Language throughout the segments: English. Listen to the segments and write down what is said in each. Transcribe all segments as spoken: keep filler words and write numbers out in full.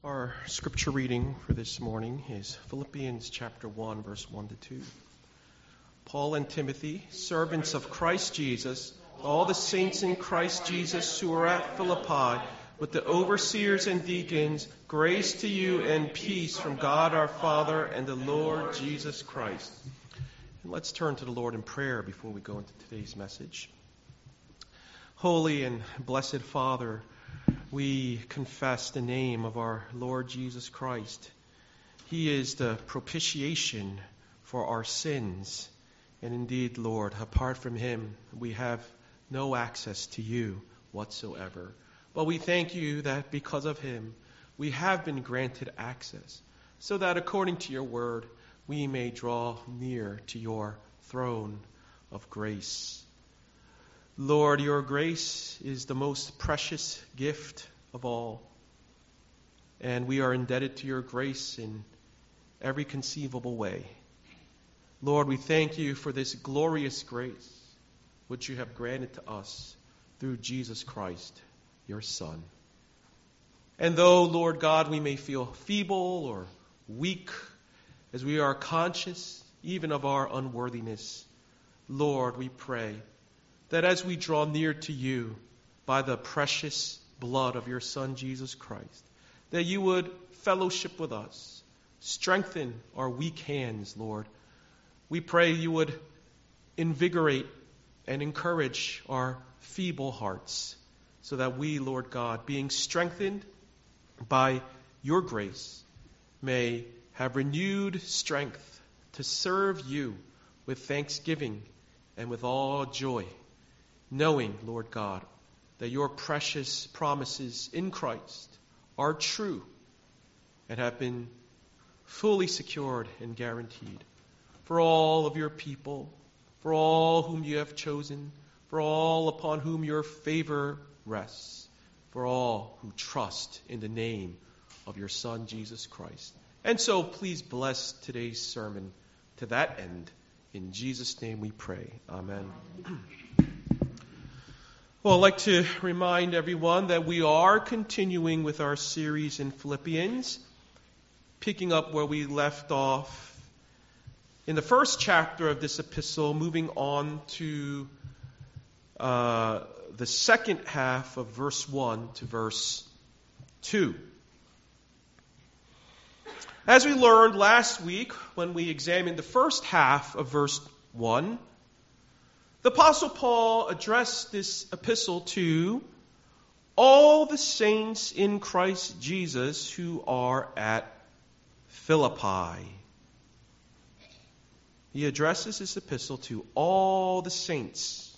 Our scripture reading for this morning is Philippians chapter one, verse one to two. Paul and Timothy, servants of Christ Jesus, all the saints in Christ Jesus who are at Philippi, with the overseers and deacons, grace to you and peace from God our Father and the Lord Jesus Christ. And let's turn to the Lord in prayer before we go into today's message. Holy and blessed Father, we confess the name of our Lord Jesus Christ. He is the propitiation for our sins. And indeed, Lord, apart from him, we have no access to you whatsoever. But we thank you that because of him, we have been granted access, so that according to your word, we may draw near to your throne of grace. Lord, your grace is the most precious gift of all. And we are indebted to your grace in every conceivable way. Lord, we thank you for this glorious grace which you have granted to us through Jesus Christ, your Son. And though, Lord God, we may feel feeble or weak as we are conscious even of our unworthiness, Lord, we pray that as we draw near to you by the precious blood of your Son, Jesus Christ, that you would fellowship with us, strengthen our weak hands, Lord. We pray you would invigorate and encourage our feeble hearts, so that we, Lord God, being strengthened by your grace, may have renewed strength to serve you with thanksgiving and with all joy, knowing, Lord God, that your precious promises in Christ are true and have been fully secured and guaranteed for all of your people, for all whom you have chosen, for all upon whom your favor rests, for all who trust in the name of your Son, Jesus Christ. And so please bless today's sermon to that end. In Jesus' name we pray. Amen. Well, I'd like to remind everyone that we are continuing with our series in Philippians, picking up where we left off in the first chapter of this epistle, moving on to uh, the second half of verse one to verse two. As we learned last week when we examined the first half of verse one, the Apostle Paul addressed this epistle to all the saints in Christ Jesus who are at Philippi. He addresses this epistle to all the saints.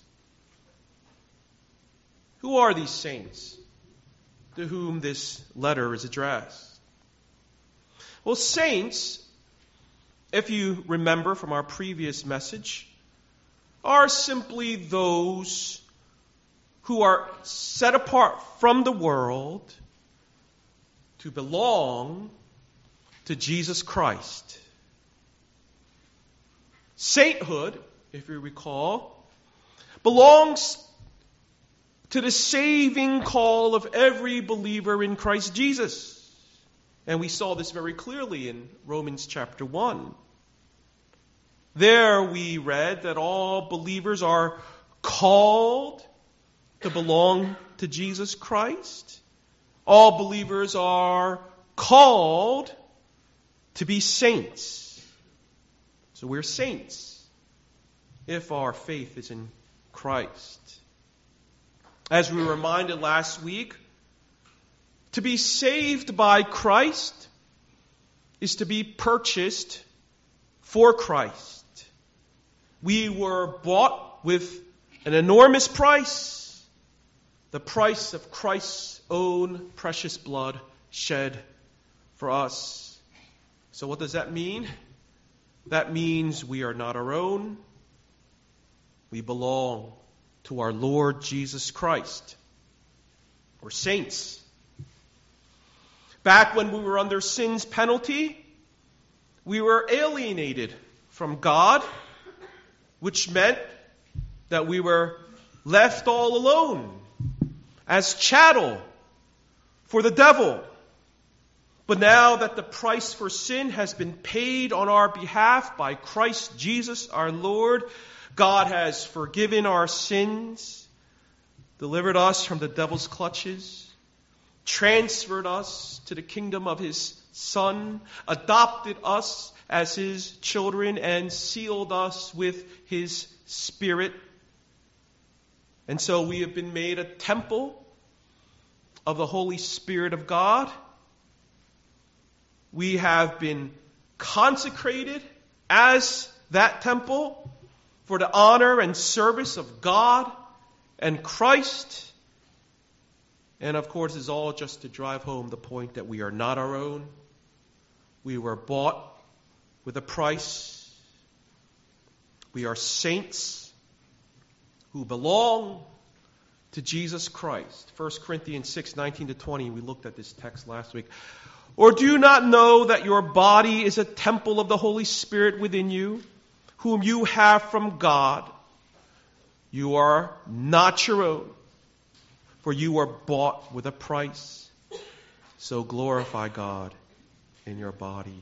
Who are these saints to whom this letter is addressed? Well, saints, if you remember from our previous message, are simply those who are set apart from the world to belong to Jesus Christ. Sainthood, if you recall, belongs to the saving call of every believer in Christ Jesus. And we saw this very clearly in Romans chapter one. There we read that all believers are called to belong to Jesus Christ. All believers are called to be saints. So we're saints if our faith is in Christ. As we were reminded last week, to be saved by Christ is to be purchased for Christ. We were bought with an enormous price, the price of Christ's own precious blood shed for us. So what does that mean? That means we are not our own. We belong to our Lord Jesus Christ. We're saints. Back when we were under sin's penalty, we were alienated from God, which meant that we were left all alone as chattel for the devil. But now that the price for sin has been paid on our behalf by Christ Jesus our Lord, God has forgiven our sins, delivered us from the devil's clutches, transferred us to the kingdom of His Son, adopted us as His children, and sealed us with His Spirit. And so we have been made a temple of the Holy Spirit of God. We have been consecrated as that temple for the honor and service of God and Christ. And of course, it's all just to drive home the point that we are not our own. We were bought with a price. We are saints who belong to Jesus Christ. First Corinthians six, nineteen to twenty, we looked at this text last week. Or do you not know that your body is a temple of the Holy Spirit within you, whom you have from God? You are not your own, for you were bought with a price. So glorify God in your body.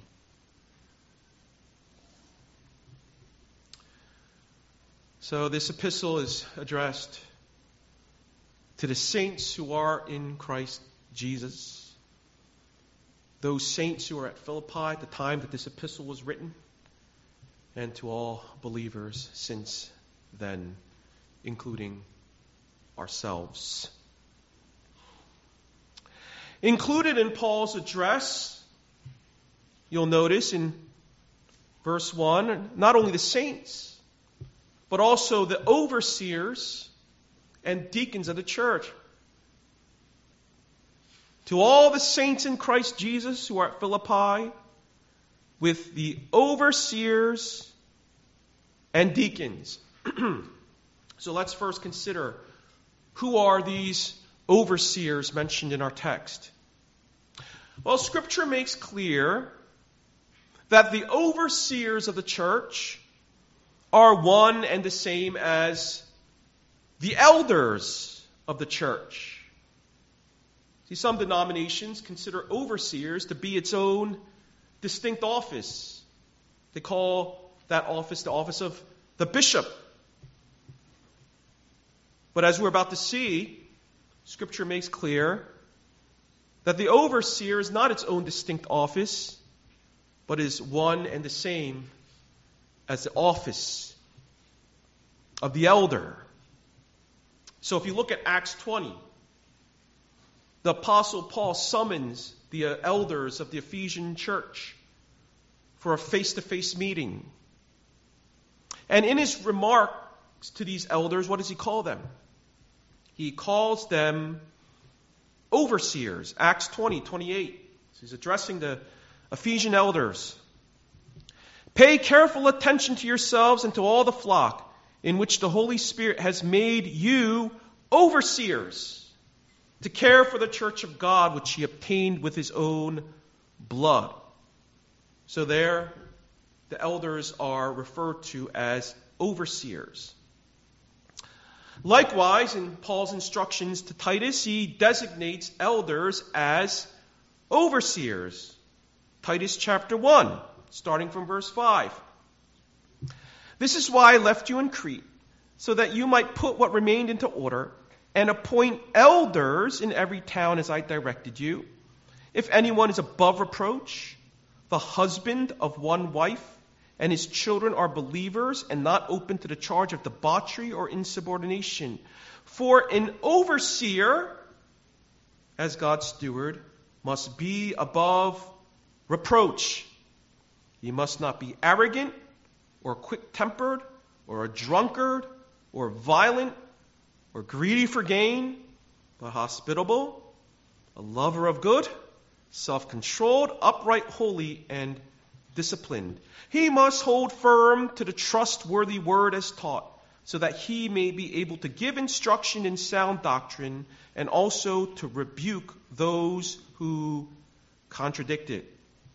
So this epistle is addressed to the saints who are in Christ Jesus. Those saints who are at Philippi at the time that this epistle was written, and to all believers since then, including ourselves. Included in Paul's address, you'll notice in verse one, not only the saints, but also the overseers and deacons of the church. To all the saints in Christ Jesus who are at Philippi, with the overseers and deacons. So let's first consider, who are these overseers mentioned in our text? Well, Scripture makes clear that the overseers of the church are one and the same as the elders of the church. See, some denominations consider overseers to be its own distinct office. They call that office the office of the bishop. But as we're about to see, Scripture makes clear that the overseer is not its own distinct office, but is one and the same as the office of the elder. So if you look at Acts twenty, the Apostle Paul summons the elders of the Ephesian church for a face-to-face meeting. And in his remarks to these elders, what does he call them? He calls them overseers. Acts twenty, twenty-eight. So he's addressing the Ephesian elders. Pay careful attention to yourselves and to all the flock in which the Holy Spirit has made you overseers, to care for the church of God, which He obtained with His own blood. So there, the elders are referred to as overseers. Likewise, in Paul's instructions to Titus, he designates elders as overseers. Titus chapter one, starting from verse five. This is why I left you in Crete, so that you might put what remained into order, and appoint elders in every town as I directed you. If anyone is above reproach, the husband of one wife, and his children are believers and not open to the charge of debauchery or insubordination. For an overseer, as God's steward, must be above reproach. He must not be arrogant or quick-tempered or a drunkard or violent or greedy for gain, but hospitable, a lover of good, self-controlled, upright, holy, and disciplined. He must hold firm to the trustworthy word as taught, so that he may be able to give instruction in sound doctrine and also to rebuke those who contradict it.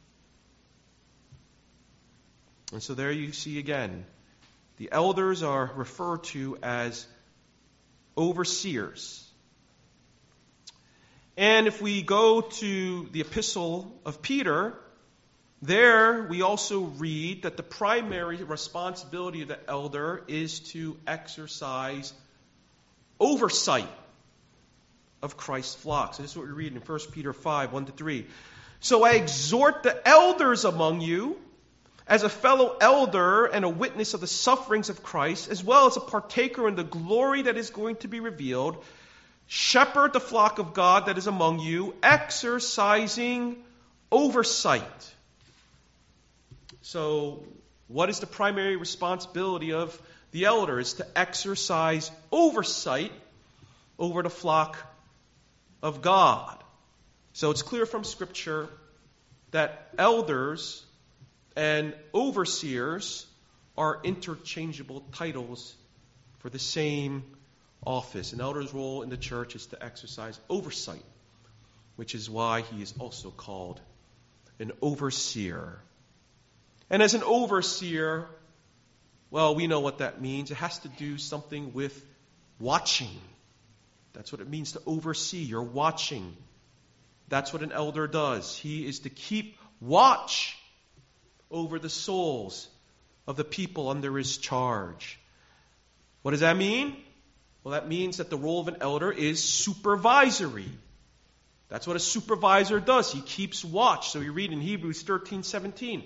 And so there you see again, the elders are referred to as overseers. And if we go to the epistle of Peter, there we also read that the primary responsibility of the elder is to exercise oversight of Christ's flock. So this is what we read in First Peter five, one to three. So I exhort the elders among you, as a fellow elder and a witness of the sufferings of Christ, as well as a partaker in the glory that is going to be revealed, shepherd the flock of God that is among you, exercising oversight. So, what is the primary responsibility of the elder? Is to exercise oversight over the flock of God. So it's clear from Scripture that elders and overseers are interchangeable titles for the same office. An elder's role in the church is to exercise oversight, which is why he is also called an overseer. And as an overseer, well, we know what that means. It has to do something with watching. That's what it means to oversee. You're watching. That's what an elder does. He is to keep watch over the souls of the people under his charge. What does that mean? Well, that means that the role of an elder is supervisory. That's what a supervisor does. He keeps watch. So we read in Hebrews thirteen seventeen.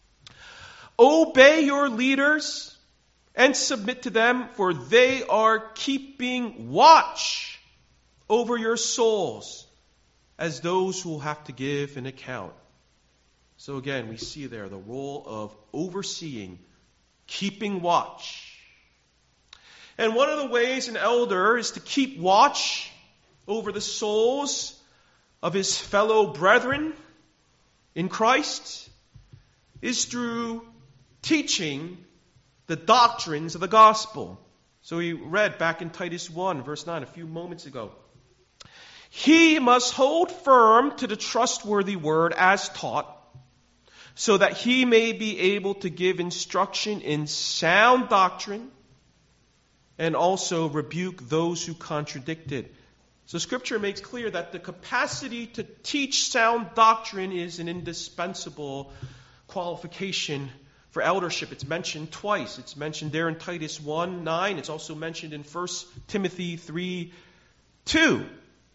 Obey your leaders and submit to them, for they are keeping watch over your souls as those who will have to give an account. So again, we see there the role of overseeing, keeping watch. And one of the ways an elder is to keep watch over the souls of his fellow brethren in Christ is through teaching the doctrines of the gospel. So we read back in Titus one, verse nine, a few moments ago. He must hold firm to the trustworthy word as taught, so that he may be able to give instruction in sound doctrine and also rebuke those who contradict it. So Scripture makes clear that the capacity to teach sound doctrine is an indispensable qualification for eldership. It's mentioned twice. It's mentioned there in Titus one nine. It's also mentioned in First Timothy three two.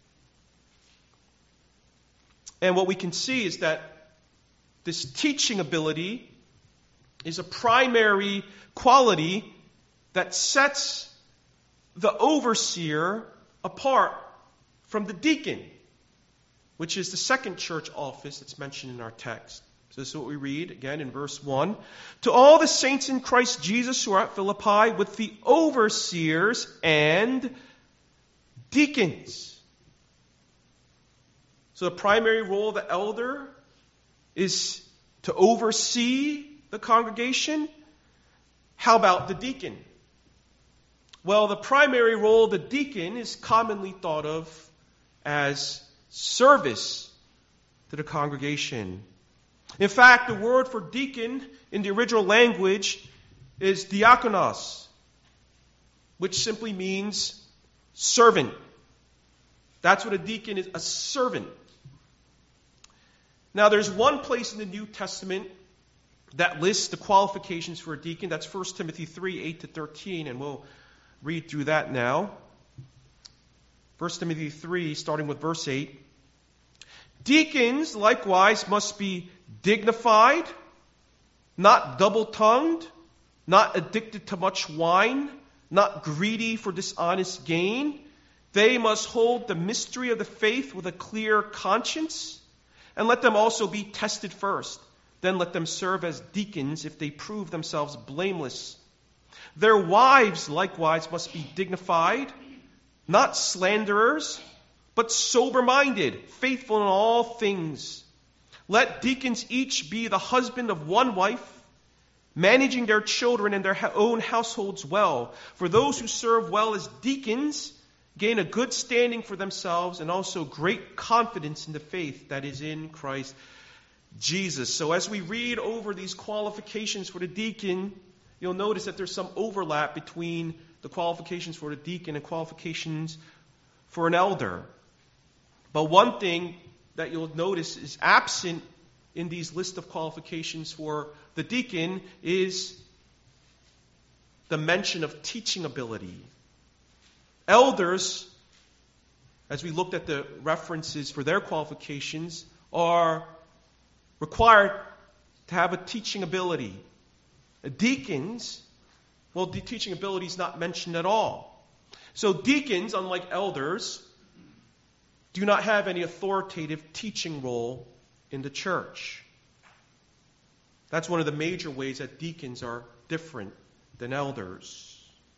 And what we can see is that this teaching ability is a primary quality that sets the overseer apart from the deacon, which is the second church office that's mentioned in our text. So this is what we read again in verse one. To all the saints in Christ Jesus who are at Philippi with the overseers and deacons. So the primary role of the elder is to oversee the congregation. How about the deacon? Well, the primary role of the deacon is commonly thought of as service to the congregation. In fact, the word for deacon in the original language is diakonos, which simply means servant. That's what a deacon is, a servant. Now, there's one place in the New Testament that lists the qualifications for a deacon. That's First Timothy three, eight to thirteen, and we'll read through that now. First Timothy three, starting with verse eight. Deacons, likewise, must be dignified, not double-tongued, not addicted to much wine, not greedy for dishonest gain. They must hold the mystery of the faith with a clear conscience, and let them also be tested first. Then let them serve as deacons if they prove themselves blameless. Their wives likewise must be dignified, not slanderers, but sober-minded, faithful in all things. Let deacons each be the husband of one wife, managing their children and their own households well. For those who serve well as deacons gain a good standing for themselves and also great confidence in the faith that is in Christ Jesus. So as we read over these qualifications for the deacon, you'll notice that there's some overlap between the qualifications for the deacon and qualifications for an elder. But one thing that you'll notice is absent in these list of qualifications for the deacon is the mention of teaching ability. Elders, as we looked at the references for their qualifications, are required to have a teaching ability. Deacons, well, the teaching ability is not mentioned at all. So deacons, unlike elders, do not have any authoritative teaching role in the church. That's one of the major ways that deacons are different than elders.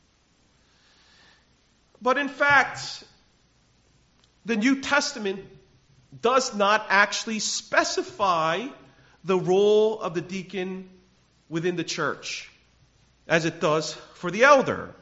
But in fact, the New Testament does not actually specify the role of the deacon within the church, as it does for the elder.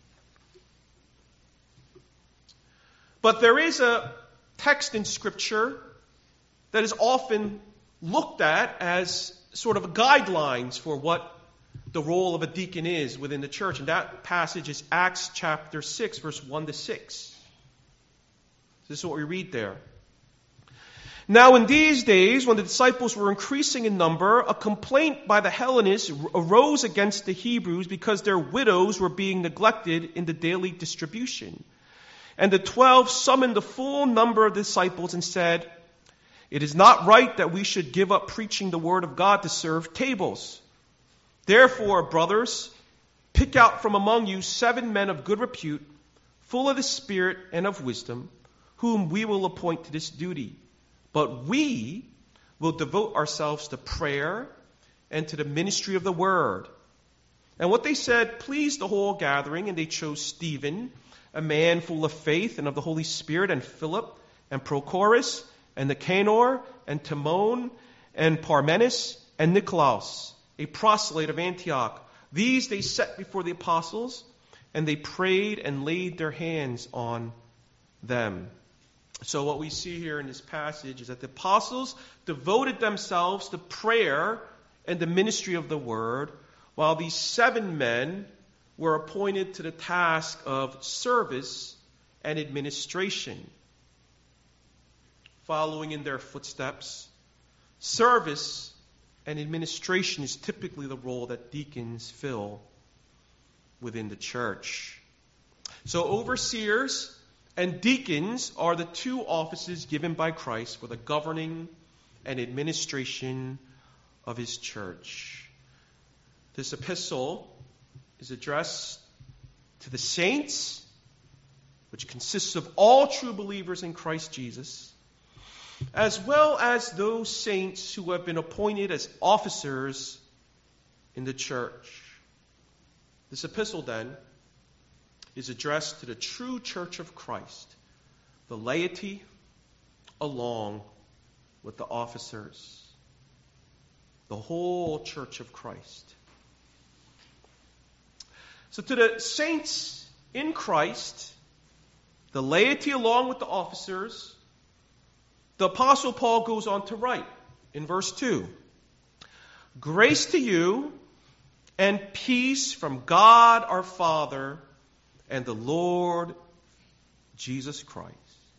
But there is a text in Scripture that is often looked at as sort of guidelines for what the role of a deacon is within the church. And that passage is Acts chapter six, verse one to six. This is what we read there. Now in these days, when the disciples were increasing in number, a complaint by the Hellenists arose against the Hebrews because their widows were being neglected in the daily distribution. And the twelve summoned the full number of disciples and said, "It is not right that we should give up preaching the word of God to serve tables. Therefore, brothers, pick out from among you seven men of good repute, full of the Spirit and of wisdom, whom we will appoint to this duty. But we will devote ourselves to prayer and to the ministry of the word." And what they said pleased the whole gathering, and they chose Stephen, a man full of faith and of the Holy Spirit, and Philip, and Prochorus, and Nicanor, and Timon, and Parmenas, and Nicolaus, a proselyte of Antioch. These they set before the apostles, and they prayed and laid their hands on them. So what we see here in this passage is that the apostles devoted themselves to prayer and the ministry of the word, while these seven men were appointed to the task of service and administration. Following in their footsteps, service and administration is typically the role that deacons fill within the church. So overseers and deacons are the two offices given by Christ for the governing and administration of his church. This epistle is addressed to the saints, which consists of all true believers in Christ Jesus, as well as those saints who have been appointed as officers in the church. This epistle, then, is addressed to the true church of Christ, the laity, along with the officers, the whole church of Christ. So to the saints in Christ, the laity along with the officers, the Apostle Paul goes on to write in verse two, "Grace to you and peace from God our Father and the Lord Jesus Christ."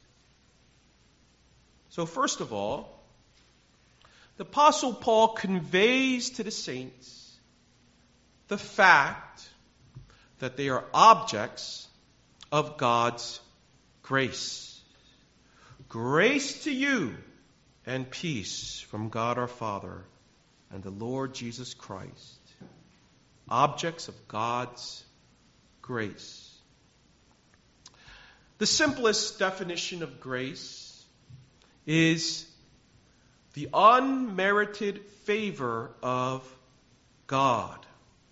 So first of all, the Apostle Paul conveys to the saints the fact that they are objects of God's grace. Grace to you and peace from God our Father and the Lord Jesus Christ. Objects of God's grace. The simplest definition of grace is the unmerited favor of God.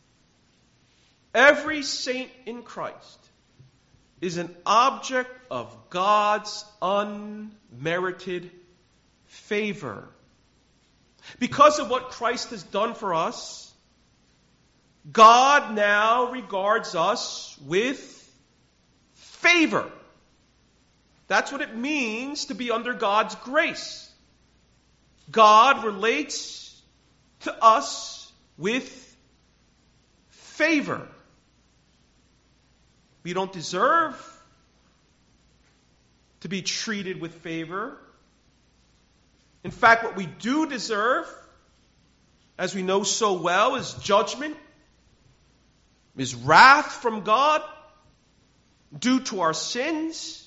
Every saint in Christ is an object of God's unmerited favor. Because of what Christ has done for us, God now regards us with favor. That's what it means to be under God's grace. God relates to us with favor. We don't deserve to be treated with favor. In fact, what we do deserve, as we know so well, is judgment, is wrath from God due to our sins.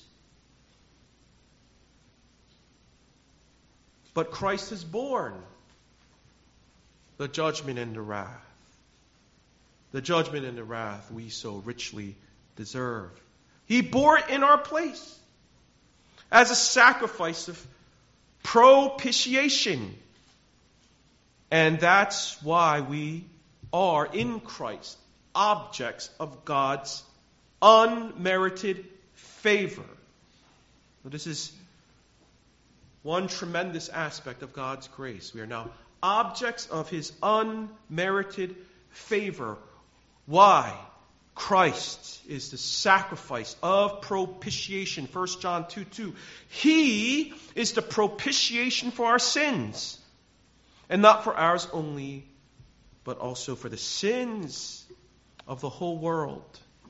But Christ has borne the judgment and the wrath. The judgment and the wrath we so richly deserve. He bore it in our place as a sacrifice of propitiation. And that's why we are in Christ objects of God's unmerited favor. This is one tremendous aspect of God's grace. We are now objects of His unmerited favor. Why? Christ is the sacrifice of propitiation. First John two two. He is the propitiation for our sins. And not for ours only, but also for the sins of the whole world.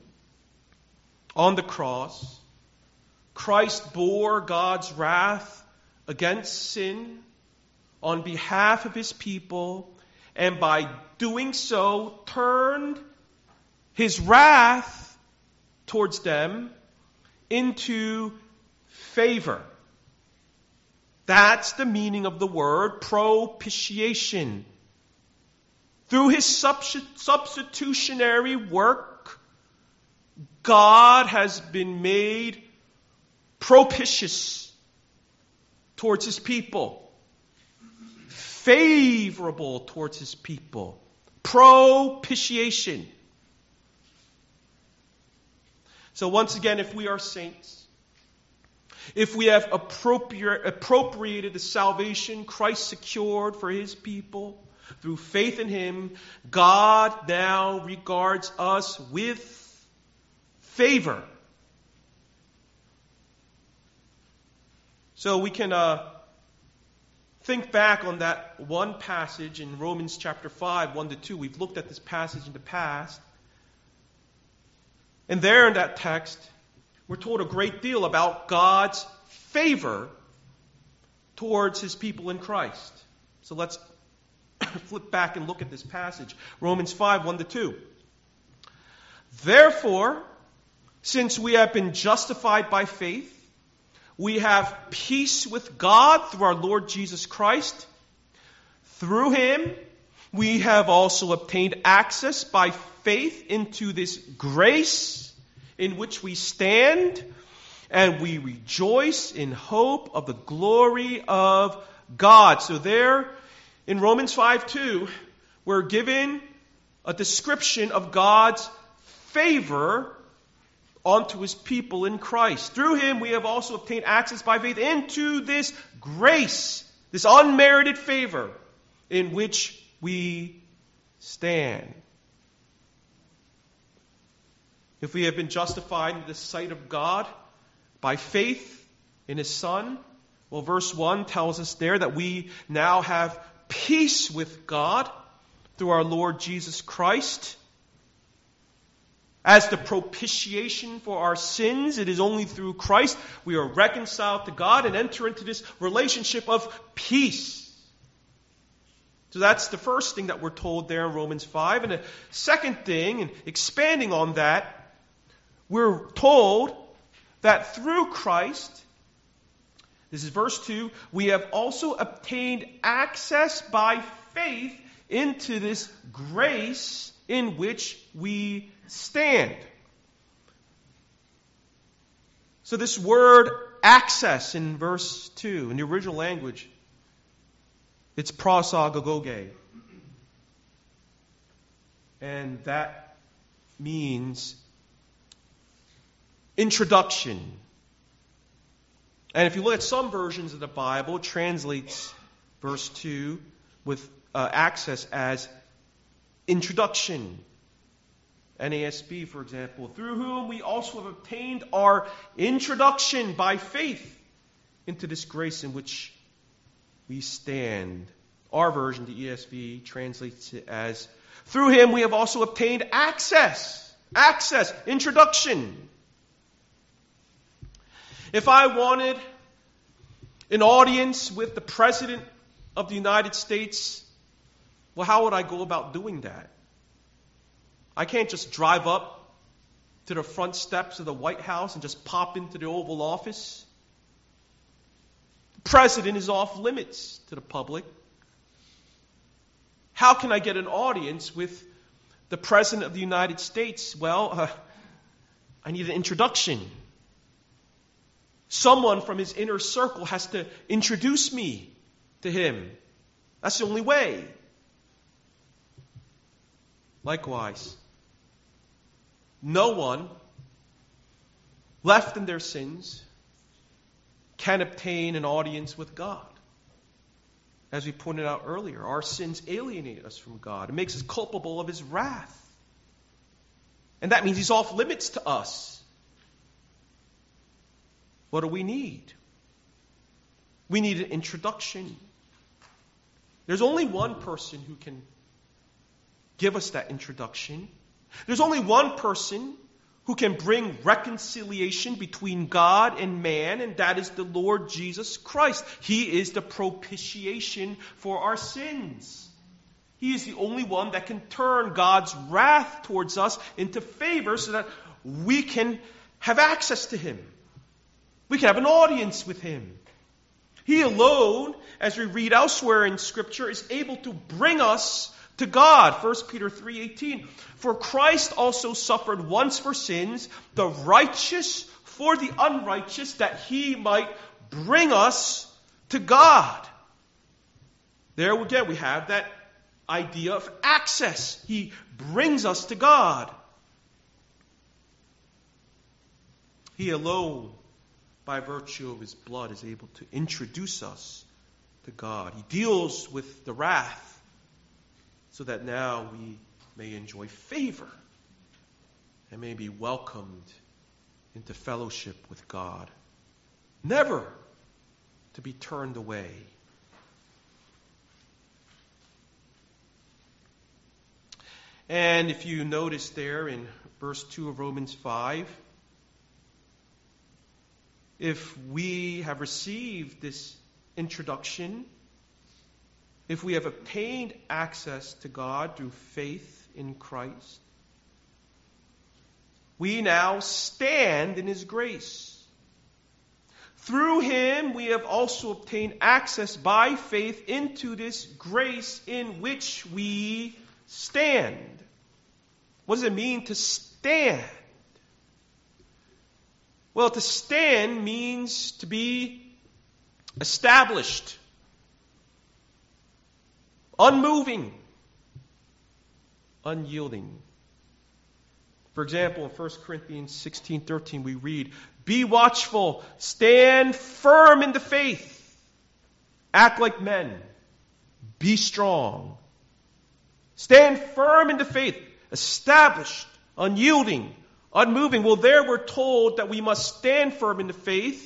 On the cross, Christ bore God's wrath against sin on behalf of His people, and by doing so turned His wrath towards them into favor. That's the meaning of the word propitiation. Through His substitutionary work, God has been made propitious towards His people, favorable towards His people. Propitiation. So once again, if we are saints, if we have appropriate, appropriated the salvation Christ secured for His people through faith in Him, God now regards us with favor. So we can uh, think back on that one passage in Romans chapter five, one to two. We've looked at this passage in the past. And there in that text, we're told a great deal about God's favor towards His people in Christ. So let's flip back and look at this passage. Romans five, one to two. Therefore, since we have been justified by faith, we have peace with God through our Lord Jesus Christ. Through Him, we have also obtained access by faith into this grace in which we stand, and we rejoice in hope of the glory of God. So there in Romans five two, we're given a description of God's favor onto His people in Christ. Through Him, we have also obtained access by faith into this grace, this unmerited favor in which we stand. If we have been justified in the sight of God by faith in His Son, well, verse one tells us there that we now have peace with God through our Lord Jesus Christ. As the propitiation for our sins, it is only through Christ we are reconciled to God and enter into this relationship of peace. So that's the first thing that we're told there in Romans five. And the second thing, and expanding on that, we're told that through Christ, this is verse two, we have also obtained access by faith into this grace in which we stand. So this word access in verse two, in the original language, it's prosagogoge. And that means introduction. And if you look at some versions of the Bible, it translates verse two with uh, access as introduction. N A S B, for example, through whom we also have obtained our introduction by faith into this grace in which we stand. Our version, the E S V, translates it as, through Him we have also obtained access. Access, introduction. If I wanted an audience with the President of the United States, well, how would I go about doing that? I can't just drive up to the front steps of the White House and just pop into the Oval Office. The President is off limits to the public. How can I get an audience with the President of the United States? Well, uh, I need an introduction. Someone from his inner circle has to introduce me to him. That's the only way. Likewise, no one left in their sins can obtain an audience with God. As we pointed out earlier, our sins alienate us from God. It makes us culpable of His wrath. And that means He's off limits to us. What do we need? We need an introduction. There's only one person who can give us that introduction. There's only one person who can bring reconciliation between God and man, and that is the Lord Jesus Christ. He is the propitiation for our sins. He is the only one that can turn God's wrath towards us into favor so that we can have access to Him. We can have an audience with Him. He alone, as we read elsewhere in Scripture, is able to bring us to God. First Peter three eighteen. For Christ also suffered once for sins, the righteous for the unrighteous, that He might bring us to God. There again we have that idea of access. He brings us to God. He alone, by virtue of His blood, is able to introduce us to God. He deals with the wrath so that now we may enjoy favor and may be welcomed into fellowship with God, never to be turned away. And if you notice there in verse two of Romans five, if we have received this introduction, if we have obtained access to God through faith in Christ, we now stand in His grace. Through Him, we have also obtained access by faith into this grace in which we stand. What does it mean to stand? Well, to stand means to be established, unmoving, unyielding. For example, in First Corinthians sixteen thirteen, we read, "Be watchful, stand firm in the faith, act like men, be strong." Stand firm in the faith, established, unyielding, unmoving. Well, there we're told that we must stand firm in the faith.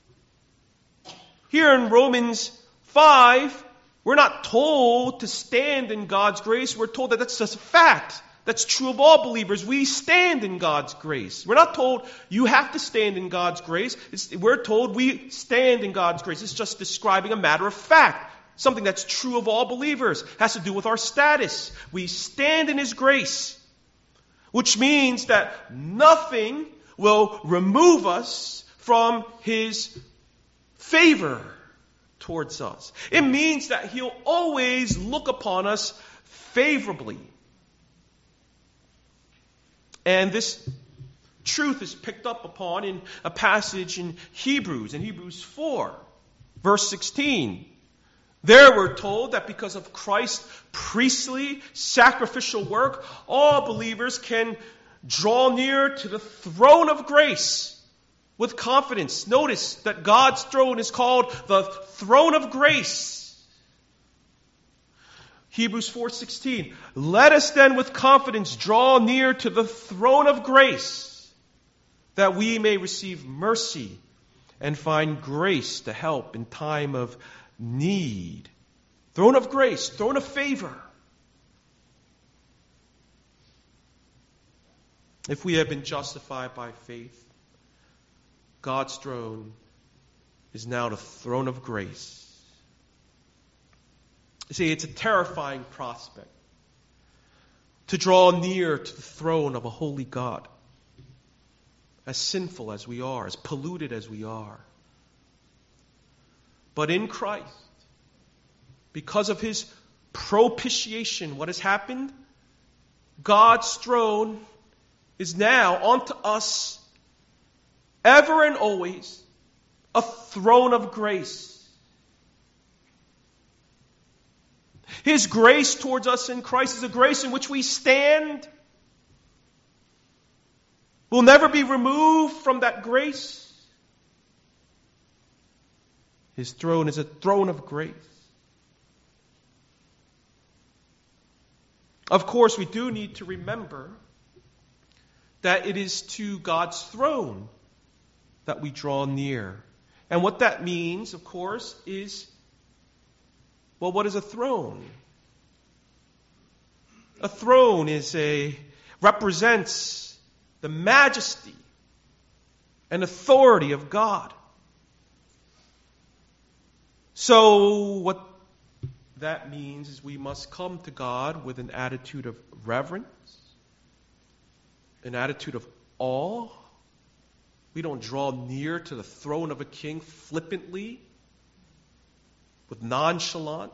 Here in Romans five, we're not told to stand in God's grace. We're told that that's just a fact. That's true of all believers. We stand in God's grace. We're not told you have to stand in God's grace. It's, we're told we stand in God's grace. It's just describing a matter of fact. Something that's true of all believers. It has to do with our status. We stand in His grace. Which means that nothing will remove us from His favor towards us. It means that He'll always look upon us favorably. And this truth is picked up upon in a passage in Hebrews, in Hebrews four, verse sixteen. There we're told that because of Christ's priestly sacrificial work, all believers can draw near to the throne of grace with confidence. Notice that God's throne is called the throne of grace. Hebrews four sixteen. Let us then with confidence draw near to the throne of grace, that we may receive mercy and find grace to help in time of need. Throne of grace, throne of favor. If we have been justified by faith, God's throne is now the throne of grace. You see, it's a terrifying prospect to draw near to the throne of a holy God, as sinful as we are, as polluted as we are. But in Christ, because of his propitiation, what has happened? God's throne is now unto us ever and always a throne of grace. His grace towards us in Christ is a grace in which we stand. We'll never be removed from that grace. His throne is a throne of grace. Of course, we do need to remember that it is to God's throne that we draw near. And what that means, of course, is, well, what is a throne? A throne is a represents the majesty and authority of God. So what that means is we must come to God with an attitude of reverence, an attitude of awe. We don't draw near to the throne of a king flippantly, with nonchalance.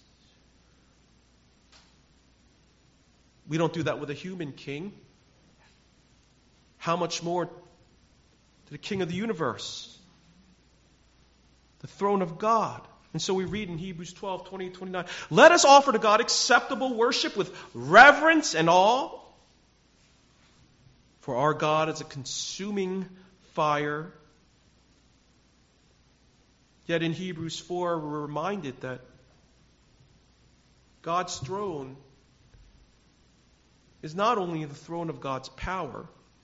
We don't do that with a human king. How much more to the King of the universe, the throne of God? And so we read in Hebrews twelve, twenty, twenty-nine, let us offer to God acceptable worship with reverence and awe. For our God is a consuming fire. Yet in Hebrews four, we're reminded that God's throne is not only the throne of God's power,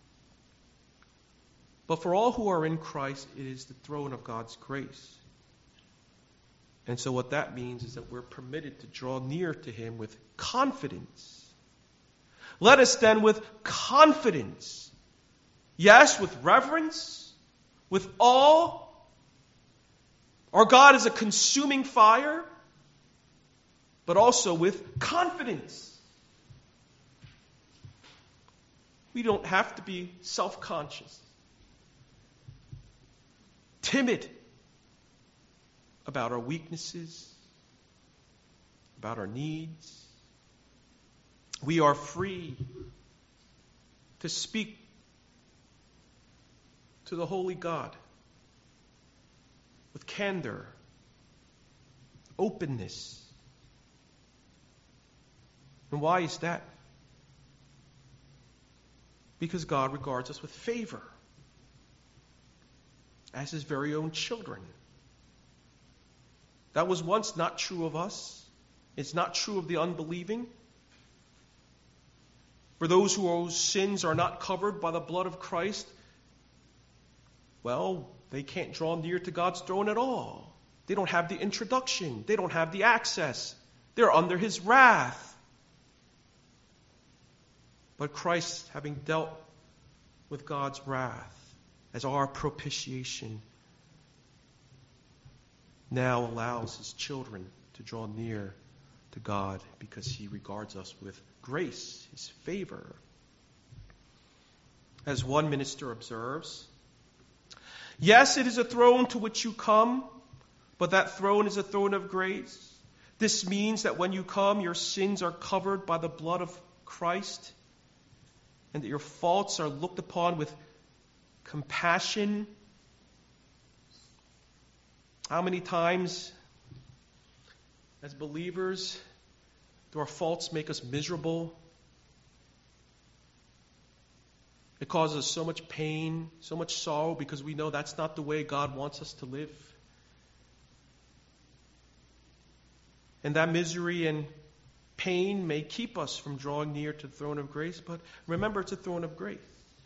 but for all who are in Christ, it is the throne of God's grace. And so what that means is that we're permitted to draw near to him with confidence. Let us then with confidence, yes, with reverence, with awe. Our God is a consuming fire, but also with confidence. We don't have to be self-conscious, timid about our weaknesses, about our needs. We are free to speak to the holy God with candor, openness. And why is that? Because God regards us with favor as his very own children. That was once not true of us. It's not true of the unbelieving. For those whose sins are not covered by the blood of Christ, well, they can't draw near to God's throne at all. They don't have the introduction. They don't have the access. They're under his wrath. But Christ, having dealt with God's wrath as our propitiation, now allows his children to draw near to God because he regards us with grace, his favor. As one minister observes, yes, it is a throne to which you come, but that throne is a throne of grace. This means that when you come, your sins are covered by the blood of Christ, and that your faults are looked upon with compassion. How many times, as believers, do our faults make us miserable? It causes us so much pain, so much sorrow, because we know that's not the way God wants us to live. And that misery and pain may keep us from drawing near to the throne of grace, but remember, it's a throne of grace.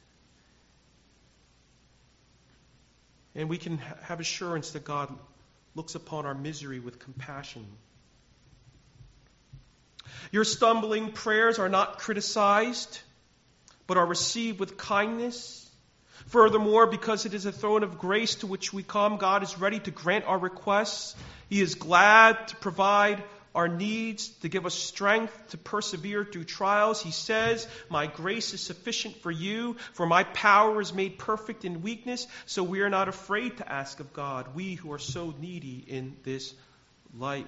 And we can ha- have assurance that God looks upon our misery with compassion. Your stumbling prayers are not criticized, but are received with kindness. Furthermore, because it is a throne of grace to which we come, God is ready to grant our requests. He is glad to provide our needs, to give us strength to persevere through trials. He says, my grace is sufficient for you, for my power is made perfect in weakness. So we are not afraid to ask of God, we who are so needy in this life.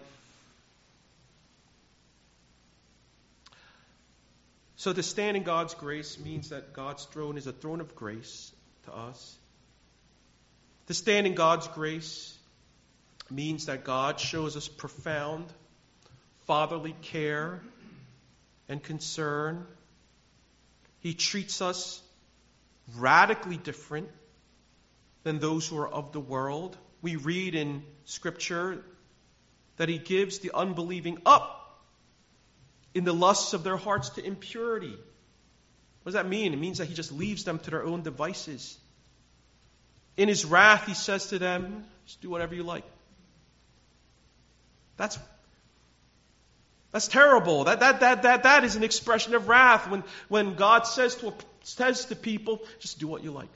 So to stand in God's grace means that God's throne is a throne of grace to us. To stand in God's grace means that God shows us profound fatherly care and concern. He treats us radically different than those who are of the world. We read in Scripture that He gives the unbelieving up in the lusts of their hearts to impurity. What does that mean? It means that He just leaves them to their own devices. In His wrath, He says to them, just do whatever you like. That's That's terrible. That, that, that, that, that is an expression of wrath when, when God says to, says to people, just do what you like.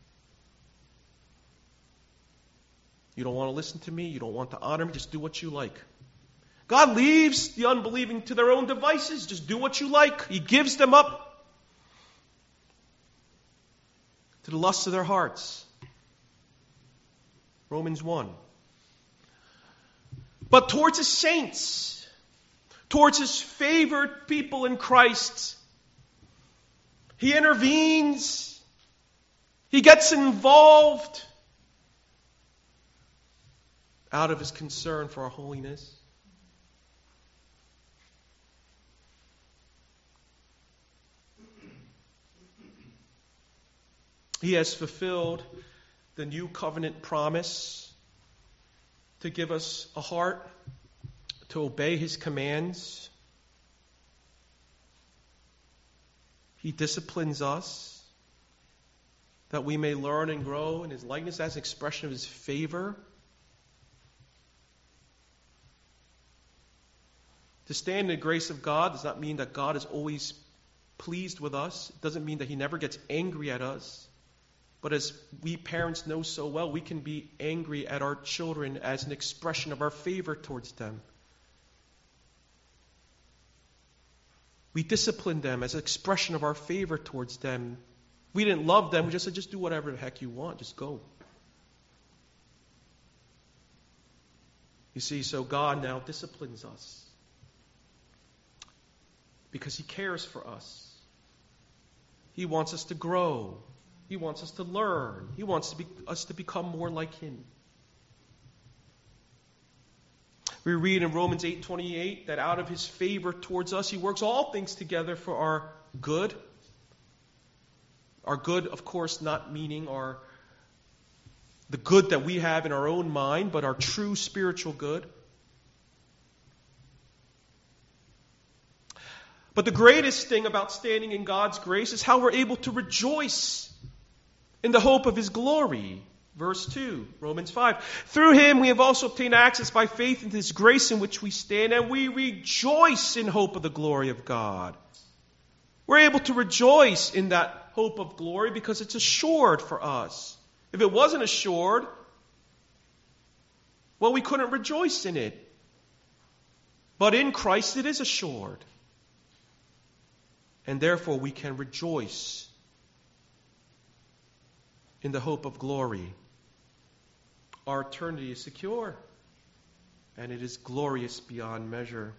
You don't want to listen to me. You don't want to honor me. Just do what you like. God leaves the unbelieving to their own devices. Just do what you like. He gives them up to the lusts of their hearts. Romans one. But towards His saints, towards His favored people in Christ, He intervenes. He gets involved out of His concern for our holiness. He has fulfilled the new covenant promise to give us a heart to obey His commands. He disciplines us that we may learn and grow in His likeness as an expression of His favor. To stand in the grace of God does not mean that God is always pleased with us. It doesn't mean that He never gets angry at us. But as we parents know so well, we can be angry at our children as an expression of our favor towards them. We discipline them as an expression of our favor towards them. We didn't love them. We just said, just do whatever the heck you want. Just go. You see, so God now disciplines us because He cares for us. He wants us to grow. He wants us to learn. He wants to be, us to become more like Him. We read in Romans eight twenty-eight that out of His favor towards us, He works all things together for our good. Our good, of course, not meaning our the good that we have in our own mind, but our true spiritual good. But the greatest thing about standing in God's grace is how we're able to rejoice in the hope of His glory. Verse two, Romans five. Through Him we have also obtained access by faith into this grace in which we stand, and we rejoice in hope of the glory of God. We're able to rejoice in that hope of glory because it's assured for us. If it wasn't assured, well, we couldn't rejoice in it. But in Christ it is assured. And therefore we can rejoice in the hope of glory. Our eternity is secure, and it is glorious beyond measure.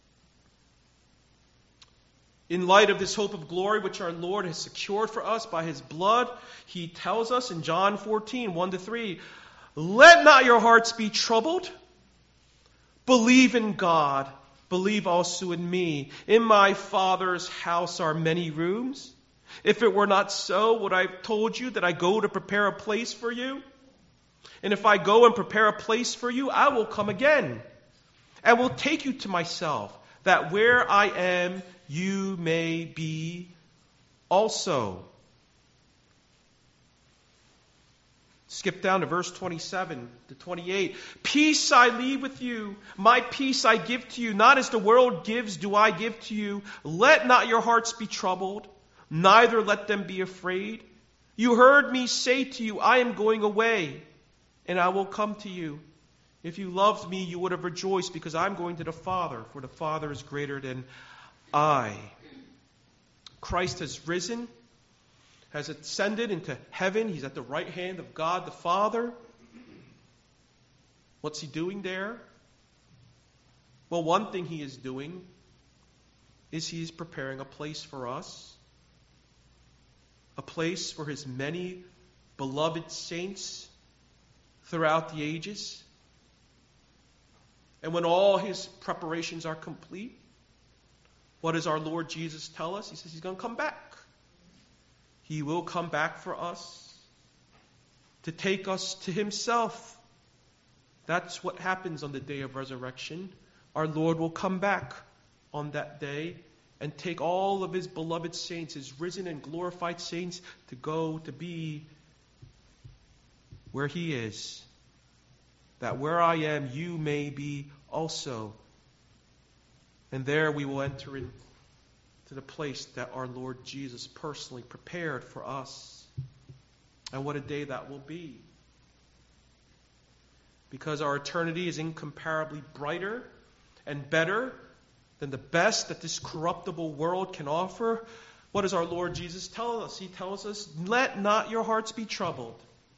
In light of this hope of glory which our Lord has secured for us by His blood, He tells us in John fourteen, one to three, let not your hearts be troubled. Believe in God. Believe also in me. In my Father's house are many rooms. If it were not so, would I have told you that I go to prepare a place for you? And if I go and prepare a place for you, I will come again and will take you to myself, that where I am, you may be also. Skip down to verse twenty-seven to twenty-eight. Peace I leave with you. My peace I give to you. Not as the world gives do I give to you. Let not your hearts be troubled. Neither let them be afraid. You heard me say to you, I am going away, and I will come to you. If you loved me, you would have rejoiced, because I'm going to the Father, for the Father is greater than I. Christ has risen, has ascended into heaven. He's at the right hand of God the Father. What's he doing there? Well, one thing he is doing is he is preparing a place for us. A place for his many beloved saints throughout the ages. And when all his preparations are complete, what does our Lord Jesus tell us? He says he's going to come back. He will come back for us to take us to himself. That's what happens on the day of resurrection. Our Lord will come back on that day and take all of his beloved saints, his risen and glorified saints, to go to be where he is. That where I am, you may be also. And there we will enter into the place that our Lord Jesus personally prepared for us. And what a day that will be. Because our eternity is incomparably brighter and better than the best that this corruptible world can offer. What does our Lord Jesus tell us? He tells us, let not your hearts be troubled.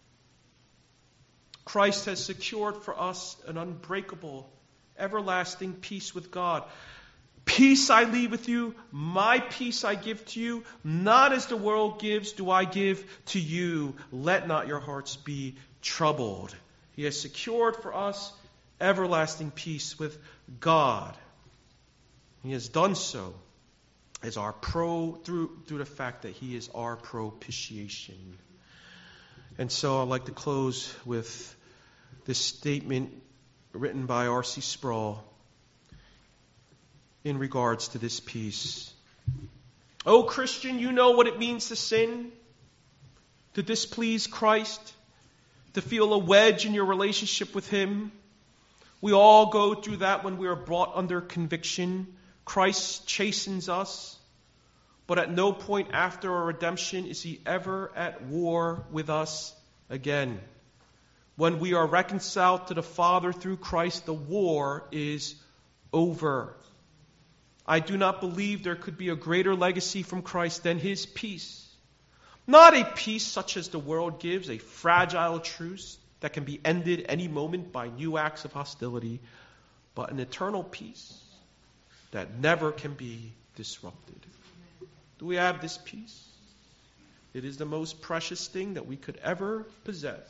Christ has secured for us an unbreakable, everlasting peace with God. Peace I leave with you, my peace I give to you. Not as the world gives do I give to you. Let not your hearts be troubled. He has secured for us everlasting peace with God. He has done so as our pro through through the fact that he is our propitiation. And so I'd like to close with this statement written by R C Sproul in regards to this peace. Oh, Christian, you know what it means to sin, to displease Christ, to feel a wedge in your relationship with him. We all go through that when we are brought under conviction. Christ chastens us, but at no point after our redemption is he ever at war with us again. When we are reconciled to the Father through Christ, the war is over. I do not believe there could be a greater legacy from Christ than his peace. Not a peace such as the world gives, a fragile truce that can be ended any moment by new acts of hostility, but an eternal peace that never can be disrupted. Do we have this peace? It is the most precious thing that we could ever possess.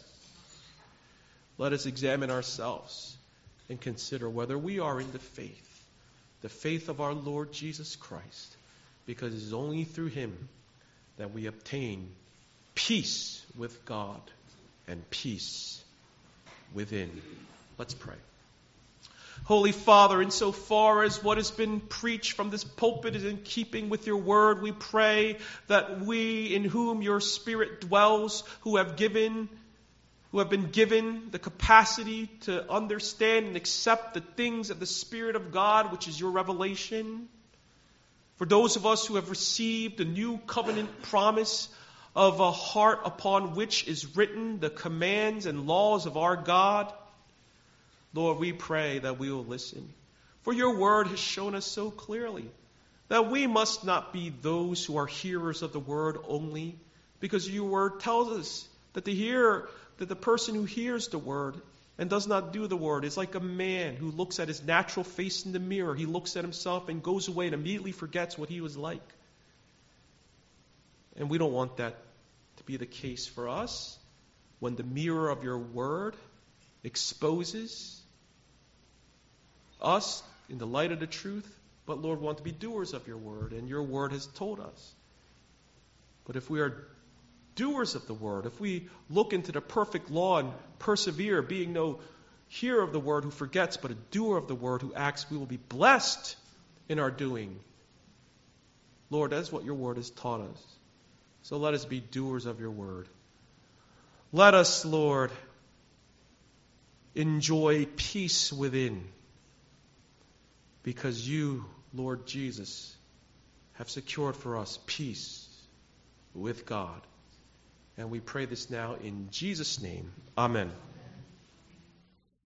Let us examine ourselves and consider whether we are in the faith, the faith of our Lord Jesus Christ, because it is only through him that we obtain peace with God and peace within. Let's pray. Holy Father, insofar as what has been preached from this pulpit is in keeping with your word, we pray that we, in whom your Spirit dwells, who have given, who have been given the capacity to understand and accept the things of the Spirit of God, which is your revelation, for those of us who have received the new covenant promise of a heart upon which is written the commands and laws of our God, Lord, we pray that we will listen. For your word has shown us so clearly that we must not be those who are hearers of the word only, because your word tells us that the hearer, that the person who hears the word and does not do the word is like a man who looks at his natural face in the mirror. He looks at himself and goes away and immediately forgets what he was like. And we don't want that to be the case for us when the mirror of your word exposes us in the light of the truth. But Lord, we want to be doers of your word, and your word has told us. But if we are doers of the word, if we look into the perfect law and persevere, being no hearer of the word who forgets, but a doer of the word who acts, we will be blessed in our doing. Lord, that's what your word has taught us. So let us be doers of your word. Let us, Lord, enjoy peace within, because you, Lord Jesus, have secured for us peace with God And we pray this now in Jesus' name. Amen.